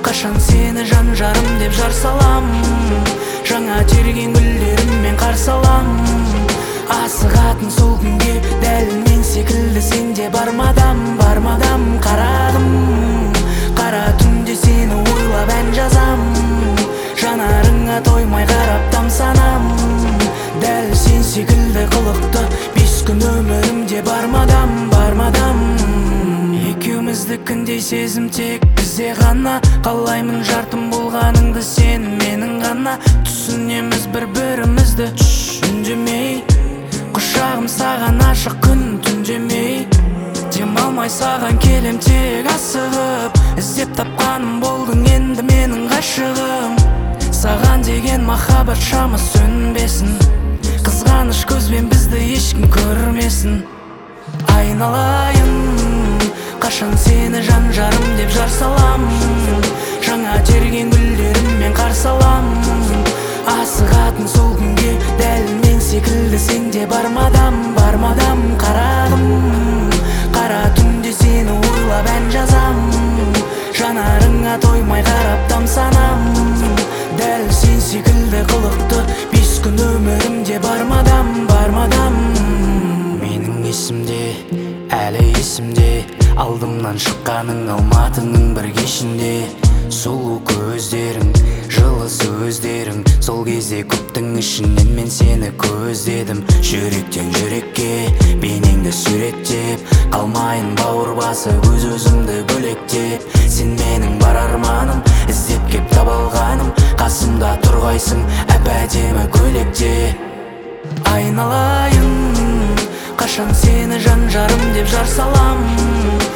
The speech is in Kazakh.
Қашан сені жан жарым деп жар салам, жаңа терген гүлдеріммен қарсы алам. Асығатын сол күнге дәл мен секілді сенде бармадам, қарағым. Қара түнде сені ойлап ән жазам, жанарыңа тоймай қарап тамсанам. Дәл сен секілді қылықты 5 күн өмірімде бармадам. Екеуміздікіндей сезім тек бізде ғана, қалаймын жартым болғаныңды сен менің ғана. Түсінеміз бір-бірімізді үндемей, құшағым саған ашық күн түндемей. Демалмай саған келем тек асығып, іздеп тапқаным болдың енді менің ғашығым. Саған деген махаббат шамы сөнбесін, қызғаныш көзбен бізді ешкім көрмесін. Айналайын, қашан сені жан жарым деп жар салам, жаңа терген гүлдеріммен қарсы алам. Асығатын сол күнге дәл мен секілді сенде бармадам, қарағым. Қара түнде сені ойлап ән жазам, жанарыңа тоймай қарап тамсанам. Дәл сен секілді қылықты 5 күн өмірімде бармадам. Менің есімде, әлі есімде, алдымнан шыққаның Алматының бір кешінде. Сұлу көздерің, жылы сөздерің, сол кезде көптің ішінен мен сені көздедім. Жүректен жүрекке бейнеңді суреттеп, қалмайын бауыр басып өз-өзімді бөлектеп. Сен менің бар арманым, іздеп кеп таба алғаным, қасымда тұрғайсың әп-әдемі көйлекте. Айналайын, қашан сені жан жарым деп жар салам,